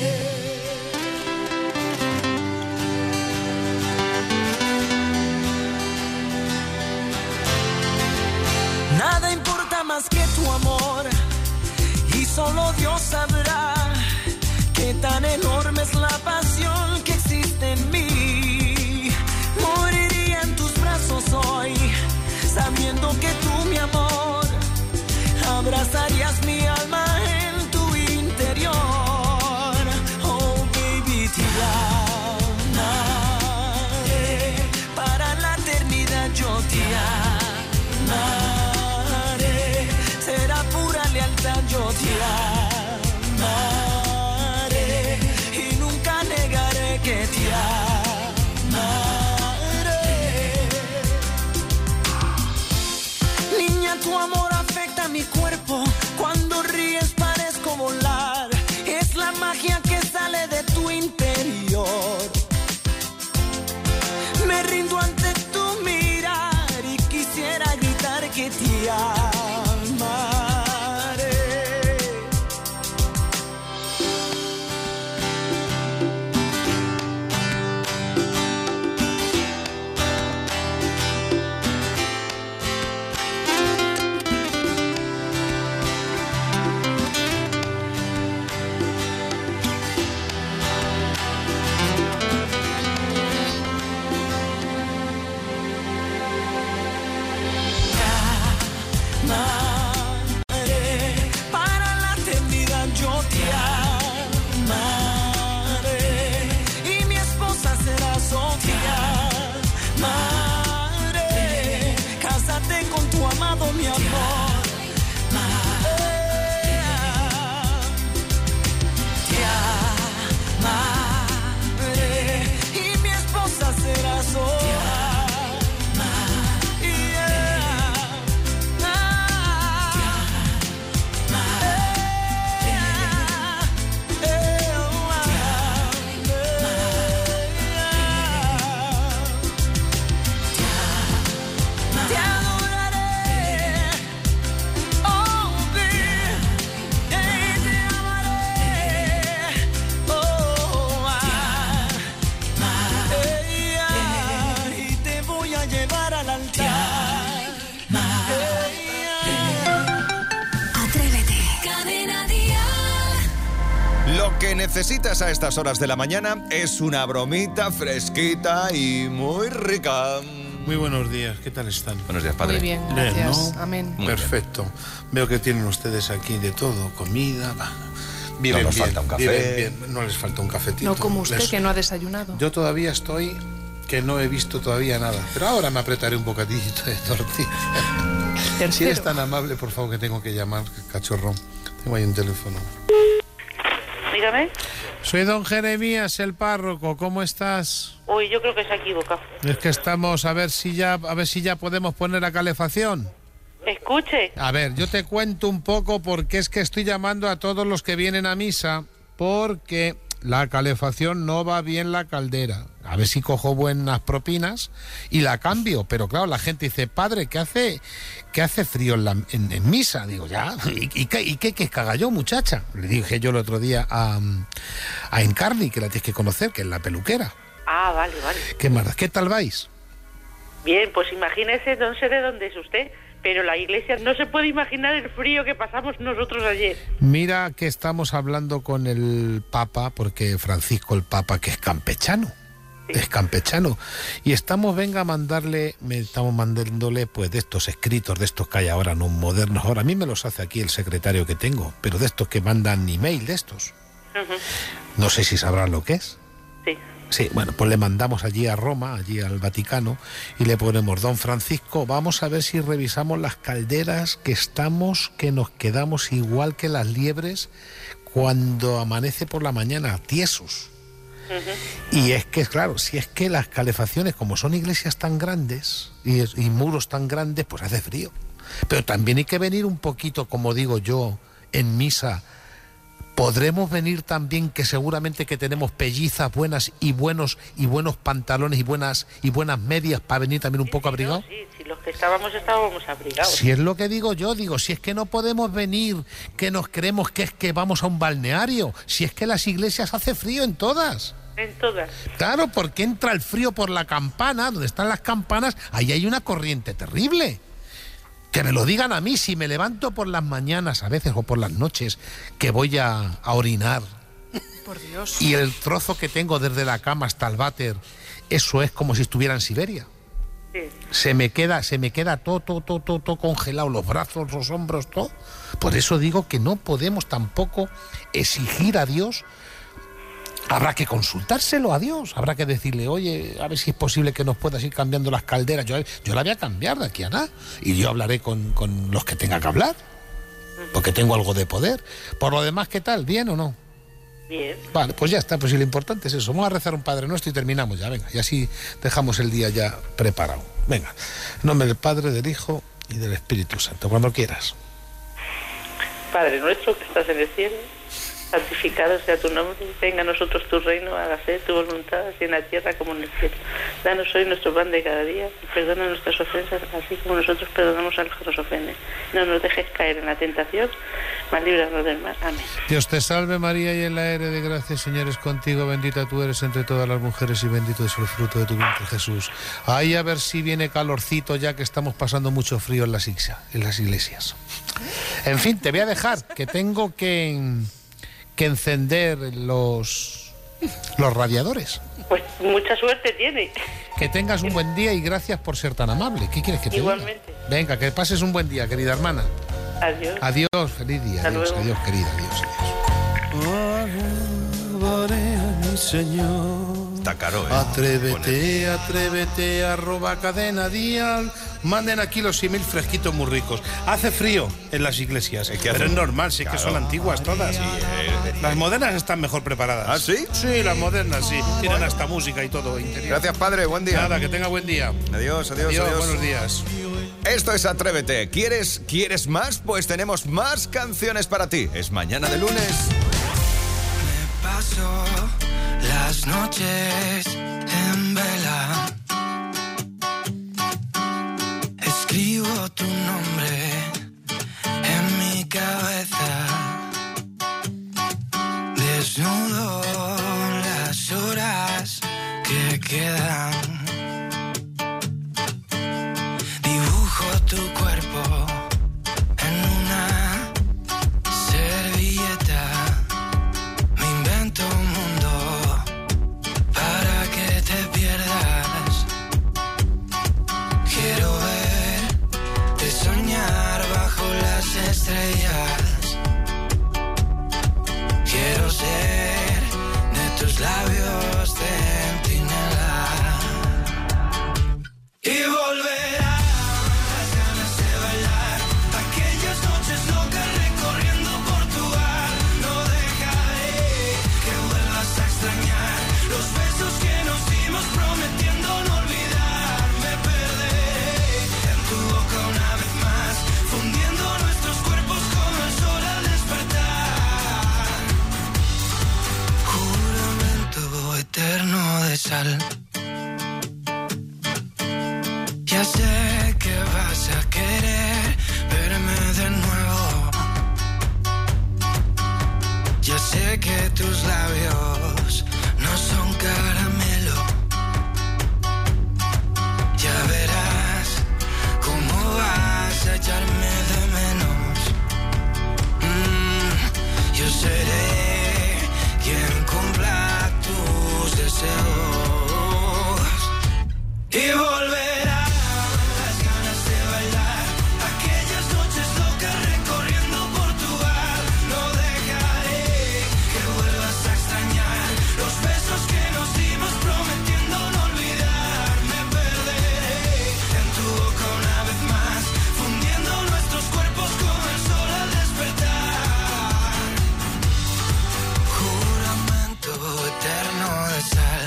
Nada importa más que tu amor, y solo Dios sabrá qué tan enorme es la pasión que existe en mí. Moriría en tus brazos hoy, sabiendo que tú, mi amor, abrazarías mi alma en tu interior. Oh, baby, te amaré. Para la eternidad yo te amaré. Será pura lealtad, yo te amaré. Y nunca negaré que te amaré. Niña, tu amor afecta mi cuerpo. Cuando ríes parezco volar. Es la magia que sale de tu interior. Me rindo ante tu mirar y quisiera gritar que te amaré. Para la eternidad yo te amaré. Y mi esposa será Sofía. Amaré. Cásate con tu amado, mi amor. Te amaré. Y mi esposa será Sofía. Lo que necesitas a estas horas de la mañana es una bromita fresquita y muy rica. Muy buenos días, ¿qué tal están? Buenos días, padre. Muy bien, Bien, gracias. ¿no? Amén. Muy Perfecto. Veo que tienen ustedes aquí de todo, comida, va. Viven No nos bien, falta un café. viven bien. No les falta un cafetito. No como usted, Les- que no ha desayunado. Yo todavía estoy que no he visto todavía nada, pero ahora me apretaré un bocadillito de tortilla. Si eres tan amable, por favor, que tengo que llamar, cachorro. Tengo ahí un teléfono. Sí, dígame. Soy don Jeremías, el párroco. ¿Cómo estás? Uy, yo creo que se ha equivocado. Es que estamos a ver si ya podemos poner la calefacción. Escuche. A ver, yo te cuento un poco porque es que estoy llamando a todos los que vienen a misa porque la calefacción no va bien la caldera. A ver si cojo buenas propinas y la cambio. Pero claro, la gente dice, padre, ¿qué hace frío en misa? Digo, ya, ¿y qué caga yo, muchacha? Le dije yo el otro día a Encarni, que la tienes que conocer, que es la peluquera. Ah, vale. ¿Qué tal vais? Bien, pues imagínese, no sé de dónde es usted, pero la iglesia no se puede imaginar el frío que pasamos nosotros ayer. Mira que estamos hablando con el Papa, porque Francisco el Papa, que es campechano. Es campechano y estamos mandándole pues de estos escritos, de estos que hay ahora, no modernos. Ahora a mí me los hace aquí el secretario que tengo, pero de estos que mandan email, de estos. No sé si sabrán lo que es. Sí, bueno, pues le mandamos allí a Roma, allí al Vaticano, y le ponemos, don Francisco, vamos a ver si revisamos las calderas que nos quedamos igual que las liebres cuando amanece por la mañana, tiesos. Y es que, claro, si es que las calefacciones, como son iglesias tan grandes y muros tan grandes, pues hace frío. Pero también hay que venir un poquito, como digo yo, en misa. Podremos venir también, que seguramente que tenemos pellizas buenas y buenos pantalones y buenas medias para venir también un poco abrigados. Sí, los que estábamos abrigados. Si es lo que digo yo, si es que no podemos venir, que nos creemos que es que vamos a un balneario, si es que las iglesias hace frío en todas. En todas. Claro, porque entra el frío por la campana, donde están las campanas, ahí hay una corriente terrible. Que me lo digan a mí, si me levanto por las mañanas a veces o por las noches, que voy a orinar. Por Dios. Y el trozo que tengo desde la cama hasta el váter, eso es como si estuviera en Siberia. Sí. Se me queda todo congelado, los brazos, los hombros, todo. Por eso digo que no podemos tampoco exigir a Dios. Habrá que consultárselo a Dios, habrá que decirle, oye, a ver si es posible que nos puedas ir cambiando las calderas. Yo la voy a cambiar de aquí a nada y yo hablaré con los que tenga que hablar, porque tengo algo de poder. Por lo demás, ¿qué tal? ¿Bien o no? Bien. Vale, pues ya está, pues si lo importante es eso. Vamos a rezar un Padre Nuestro y terminamos ya, venga, y así dejamos el día ya preparado. Venga, en nombre del Padre, del Hijo y del Espíritu Santo, cuando quieras. Padre nuestro que estás en el cielo, santificado sea tu nombre, venga a nosotros tu reino, hágase tu voluntad, así en la tierra como en el cielo. Danos hoy nuestro pan de cada día, y perdona nuestras ofensas, así como nosotros perdonamos a los que nos ofenden. No nos dejes caer en la tentación, mas líbranos del mal. Amén. Dios te salve María, llena eres de gracia, el Señor es contigo, bendita tú eres entre todas las mujeres y bendito es el fruto de tu vientre, Jesús. Ahí a ver si viene calorcito, ya que estamos pasando mucho frío en las iglesias. En fin, te voy a dejar, que tengo que encender los radiadores. Pues mucha suerte tiene. Que tengas un buen día y gracias por ser tan amable. ¿Qué quieres que te diga? Igualmente. Venga, que pases un buen día, querida hermana. Adiós. Adiós, feliz día. Adiós, adiós, querida, adiós. Señor. Está caro, ¿eh? Atrévete, @cadena-dial. Manden aquí los 6.000 fresquitos muy ricos. Hace frío en las iglesias, pero es normal, sí, claro, que son antiguas todas. Sí, las modernas están mejor preparadas. ¿Ah, sí? Sí, las modernas, sí. Tienen hasta música y todo interior. Gracias, padre, buen día. Nada, que tenga buen día. Adiós. Buenos días. Esto es Atrévete. ¿Quieres más? Pues tenemos más canciones para ti. Es mañana de lunes. Paso las noches en vela, escribo tu nombre en mi cabeza, desnudo las horas que quedan, dibujo tu cuerpo en una servilleta. Un mundo para que te pierdas. labios no son caramelo. Ya verás cómo vas a echarme de menos. Yo seré quien cumpla tus deseos y volverá las ganas de bailar, aquellas noches locas recorriendo Portugal. No dejaré que vuelvas a extrañar los besos que nos dimos prometiendo no olvidar. Me perderé en tu boca una vez más, fundiendo nuestros cuerpos con el sol al despertar. Juramento eterno de sal.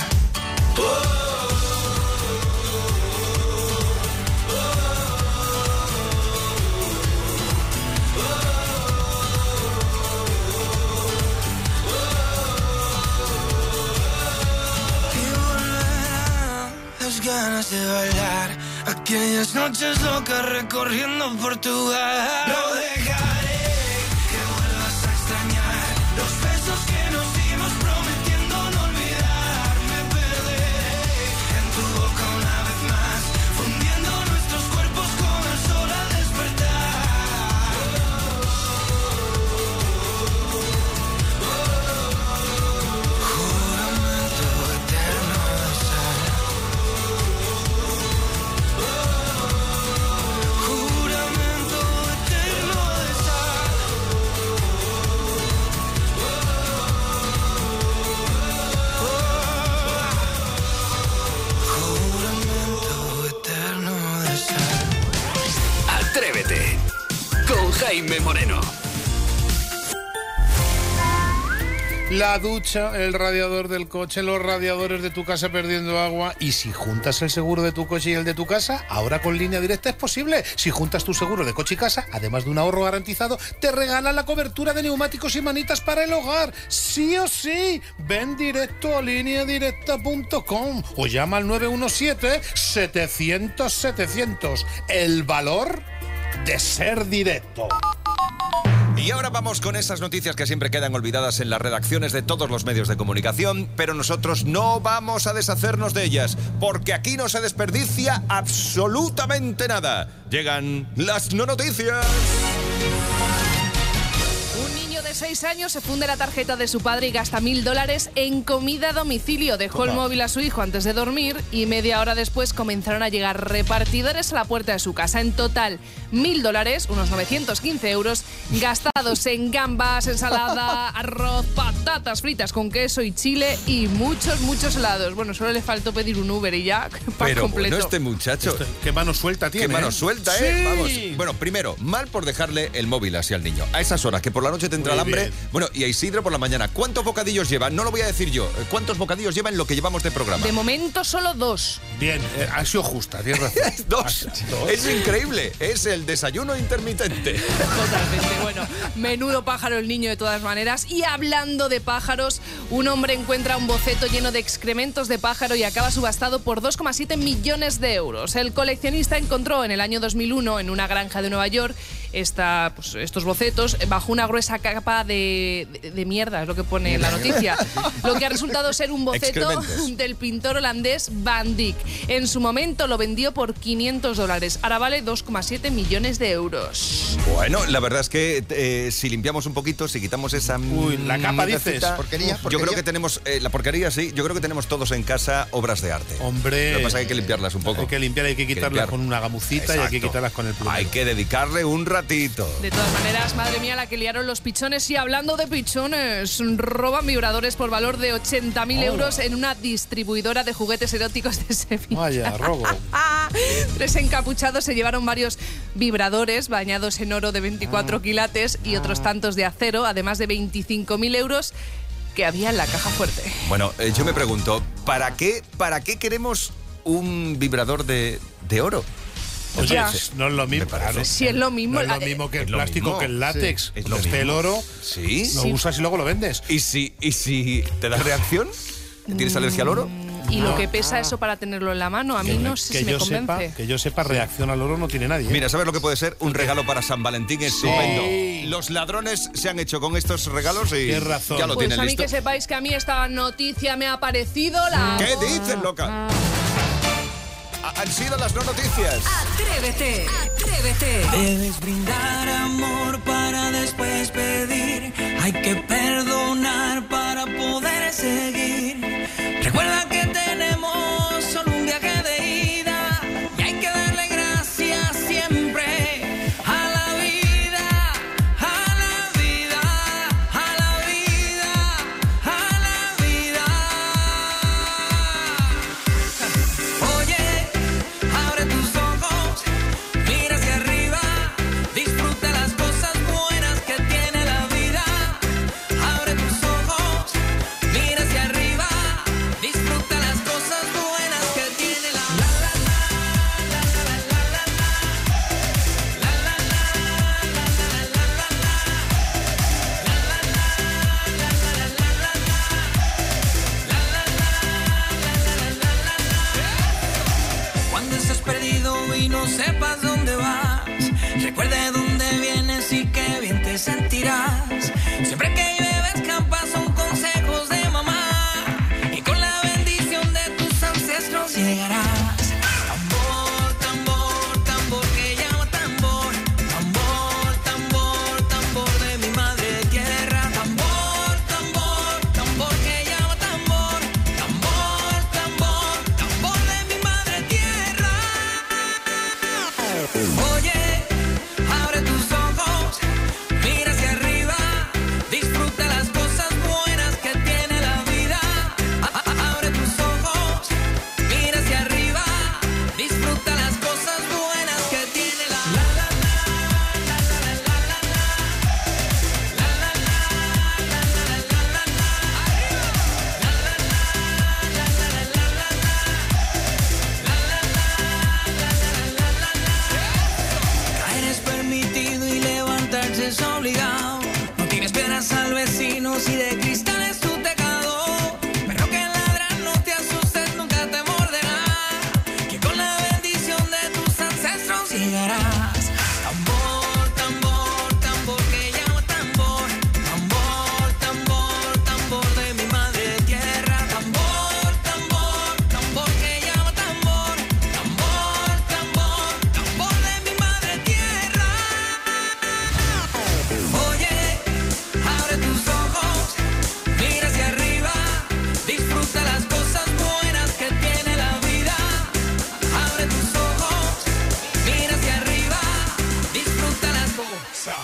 Ganas de bailar, aquellas noches locas recorriendo Portugal. No dejaré que vuelvas a extrañar los besos que nos dimos prometiendo no olvidar. Me perderé en tu boca una vez más, fundiendo nuestros cuerpos con el sol al despertar. Juramento eterno de sal. Atrévete con Jaime Moreno. La ducha, el radiador del coche, los radiadores de tu casa perdiendo agua. Y si juntas el seguro de tu coche y el de tu casa, ahora con Línea Directa es posible. Si juntas tu seguro de coche y casa, además de un ahorro garantizado, te regalan la cobertura de neumáticos y manitas para el hogar. Sí o sí. Ven directo a lineadirecta.com o llama al 917-700-700. El valor de ser directo. Y ahora vamos con esas noticias que siempre quedan olvidadas en las redacciones de todos los medios de comunicación, pero nosotros no vamos a deshacernos de ellas, porque aquí no se desperdicia absolutamente nada. Llegan las no noticias. Un niño de 6 años se funde la tarjeta de su padre y gasta $1.000 en comida a domicilio. Dejó el móvil a su hijo antes de dormir y media hora después comenzaron a llegar repartidores a la puerta de su casa. En total, $1.000, unos 915 euros, gastados en gambas, ensalada, arroz, patatas fritas con queso y chile y muchos helados. Bueno, solo le faltó pedir un Uber y ya, pack completo. Bueno, este muchacho... Qué mano suelta tiene. Qué mano suelta, Sí. Vamos. Bueno, primero, mal por dejarle el móvil así al niño. A esas horas, que por la noche te entra el hambre. bien. Bueno, y a Isidro por la mañana. ¿Cuántos bocadillos lleva? No lo voy a decir yo. ¿Cuántos bocadillos lleva en lo que llevamos de programa? De momento solo 2. Bien, ha sido justa, tienes razón. Dos. Es increíble. Es el desayuno intermitente. Totalmente, bueno, menudo pájaro el niño de todas maneras. Y hablando de pájaros, un hombre encuentra un boceto lleno de excrementos de pájaro y acaba subastado por 2,7 millones de euros. El coleccionista encontró en el año 2001 en una granja de Nueva York estos bocetos bajo una gruesa capa de mierda, es lo que pone en la noticia. Lo que ha resultado ser un boceto del pintor holandés Van Dyck. En su momento lo vendió por $500. Ahora vale 2,7 millones de euros. Bueno, la verdad es que si limpiamos un poquito, si quitamos esa... la capa dices. Porquería. Yo creo que tenemos... la porquería, sí. Yo creo que tenemos todos en casa obras de arte. Hombre... Lo que pasa es que hay que limpiarlas un poco. Hay que limpiar, hay que quitarlas con una gamucita. Exacto. Y hay que quitarlas con el plumero. Hay que dedicarle un ratito. De todas maneras, madre mía, la que liaron los pichones. Y hablando de pichones, roban vibradores por valor de 80.000 euros en una distribuidora de juguetes eróticos de Sevilla. Vaya, robo. 3 encapuchados se llevaron varios vibradores bañados en oro de 24 quilates y otros tantos de acero, además de 25.000 euros que había en la caja fuerte. Bueno, yo me pregunto, ¿para qué queremos un vibrador de oro? Oye, no es lo mismo. Claro. Si es lo mismo. No es lo mismo que el plástico, que el látex. Sí. El oro, ¿sí? Lo usas y luego lo vendes. ¿Y si te da reacción? ¿Tienes alergia al oro? Y lo que pesa eso para tenerlo en la mano, a mí no sé si me convence. Que yo sepa, reacción al oro no tiene nadie. Mira, ¿sabes lo que puede ser? Un regalo para San Valentín estupendo. Los ladrones se han hecho con estos regalos y Qué razón. ya lo Pues tienen a mí listo. que sepáis que a mí esta noticia me ha parecido la... ¿Qué dices, loca? Han sido las no noticias. Atrévete, atrévete. Debes brindar amor para después pedir. Hay que perdonar para poder seguir. Recuerda que tenemos solo un viaje de ida y hay que darle gracias siempre a la vida, a la vida, a la vida, a la vida. Oye, abre tus ojos, mira hacia arriba, disfruta las cosas buenas que tiene la vida. Abre tus ojos, mira hacia arriba, disfruta las cosas buenas que tiene la Cuando estés perdido y no sepas dónde vas, recuerda de dónde vienes y qué bien te sentirás. Siempre que llueve escampa son consejos de mamá y con la bendición de tus ancestros llegarás. Tambor, tambor, tambor que llama tambor. Tambor, tambor, tambor de mi madre tierra. Tambor, tambor, tambor que llama tambor. Tambor, tambor, tambor de mi madre tierra. Oye, abre tus ojos, mira hacia arriba, disfruta las cosas buenas que tiene la vida. Abre tus ojos, mira hacia arriba, disfruta las cosas buenas que tiene la Caer es permitido y levantarse es obligado. No tienes piedras al vecino si de cristal es tu tejado. Pero que ladra, no te asustes, nunca te morderá. Que con la bendición de tus ancestros llegarás. Tambor, tambor, tambor que llama tambor. Tambor, tambor, tambor de mi madre tierra. Tambor, tambor, tambor que llama tambor. Tambor, tambor, tambor de mi madre tierra. Oye, abre tus ojos, mira hacia arriba, disfruta las cosas buenas que tiene la vida. Abre tus ojos, mira hacia arriba, disfruta las cosas.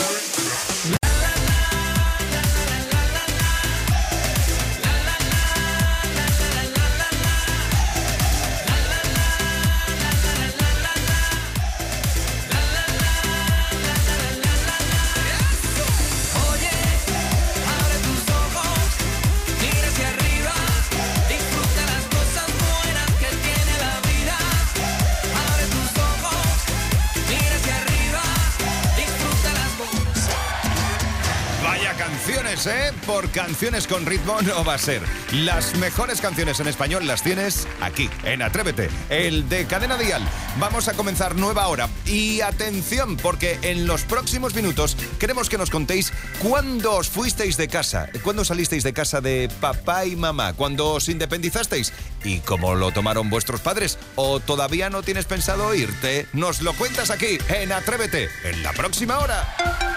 Oye, abre tus ojos, mira hacia arriba, disfruta las cosas buenas que tiene la vida. Abre tus ojos, mira hacia arriba, disfruta las cosas. Vaya canciones, ¿eh? Por canciones con ritmo no va a ser. Las mejores canciones en español las tienes aquí, en Atrévete, el de Cadena Dial. Vamos a comenzar nueva hora. Y atención, porque en los próximos minutos queremos que nos contéis cuándo os fuisteis de casa, cuándo salisteis de casa de papá y mamá, cuándo os independizasteis y cómo lo tomaron vuestros padres. ¿O todavía no tienes pensado irte? Nos lo cuentas aquí, en Atrévete, en la próxima hora.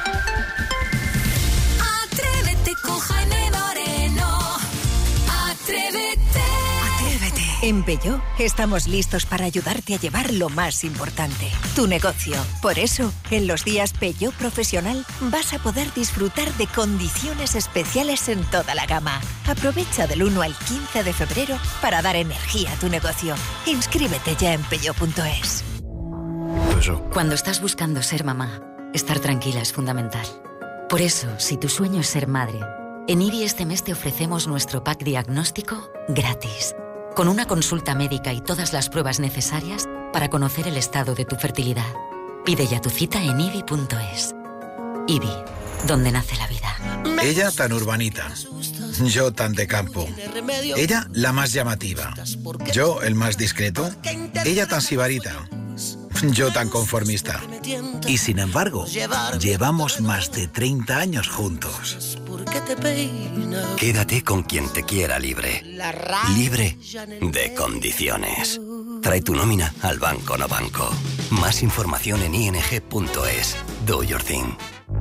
Atrévete con Jaime Moreno. Atrévete. Atrévete. En Peugeot estamos listos para ayudarte a llevar lo más importante, tu negocio. Por eso, en los días Peugeot Profesional vas a poder disfrutar de condiciones especiales en toda la gama. Aprovecha del 1 al 15 de febrero para dar energía a tu negocio. Inscríbete ya en peugeot.es. Cuando estás buscando ser mamá, estar tranquila es fundamental. Por eso, si tu sueño es ser madre, en IBI este mes te ofrecemos nuestro pack diagnóstico gratis, con una consulta médica y todas las pruebas necesarias para conocer el estado de tu fertilidad. Pide ya tu cita en ibi.es. IBI, donde nace la vida. Ella tan urbanita. Yo tan de campo. Ella la más llamativa. Yo el más discreto. Ella tan sibarita. Yo tan conformista. Y sin embargo, llevamos más de 30 años juntos. Quédate con quien te quiera libre. Libre de condiciones. Trae tu nómina al Banco No Banco. Más información en ing.es. Do your thing.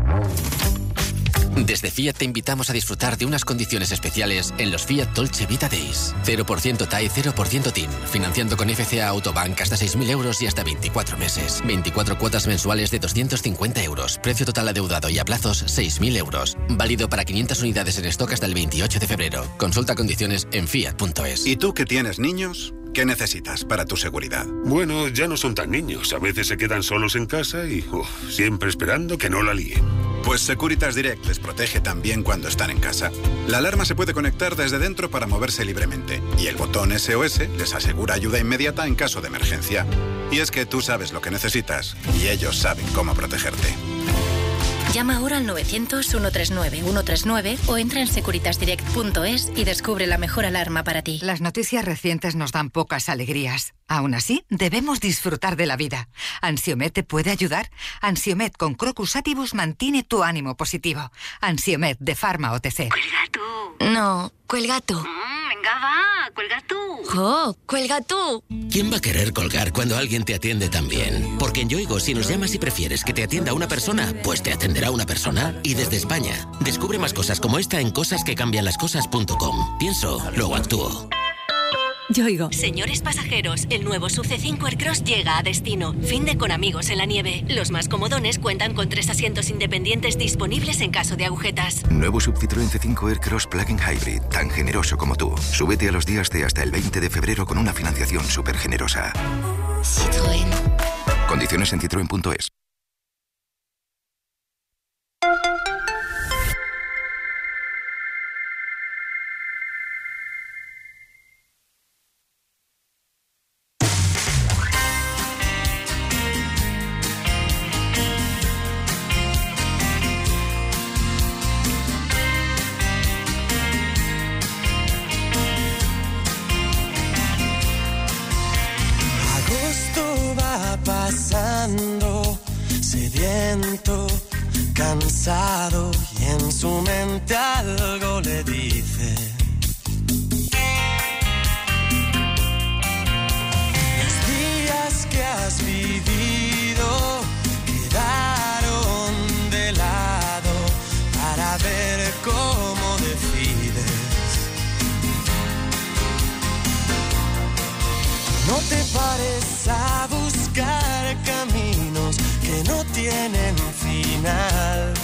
Desde Fiat te invitamos a disfrutar de unas condiciones especiales en los Fiat Dolce Vita Days. 0% TAE, 0% TIN. Financiando con FCA Autobank hasta 6.000 euros y hasta 24 meses. 24 cuotas mensuales de 250 euros. Precio total adeudado y a plazos 6.000 euros. Válido para 500 unidades en stock hasta el 28 de febrero. Consulta condiciones en fiat.es. ¿Y tú que tienes niños? ¿Qué necesitas para tu seguridad? Bueno, ya no son tan niños. A veces se quedan solos en casa y siempre esperando que no la líen. Pues Securitas Direct les protege también cuando están en casa. La alarma se puede conectar desde dentro para moverse libremente. Y el botón SOS les asegura ayuda inmediata en caso de emergencia. Y es que tú sabes lo que necesitas y ellos saben cómo protegerte. Llama ahora al 900-139-139 o entra en securitasdirect.es y descubre la mejor alarma para ti. Las noticias recientes nos dan pocas alegrías. Aún así, debemos disfrutar de la vida. ¿Ansiomed te puede ayudar? Ansiomed con Crocus Atibus mantiene tu ánimo positivo. Ansiomed de Pharma OTC. ¡Cuelga tú! No, cuelga tú. Venga, va, cuelga tú. ¡Jo, cuelga tú! ¿Quién va a querer colgar cuando alguien te atiende tan bien? Porque en Yoigo, si nos llamas y prefieres que te atienda una persona, pues te atenderá una persona. Y desde España, descubre más cosas como esta en cosasquecambianlascosas.com. Pienso, luego actúo. Yoigo. Señores pasajeros, el nuevo SUV C5 Aircross llega a destino. Fin de con amigos en la nieve. Los más comodones cuentan con 3 asientos independientes disponibles en caso de agujetas. Nuevo Sub Citroën C5 Aircross Plug-in Hybrid, tan generoso como tú. Súbete a los días de hasta el 20 de febrero con una financiación súper generosa. Citroën. Condiciones en citroen.es. Pasando, sediento, cansado y en su mente algo le dice. Los días que has vivido quedaron de lado para ver cómo decides. No te pares a buscar caminos que no tienen final.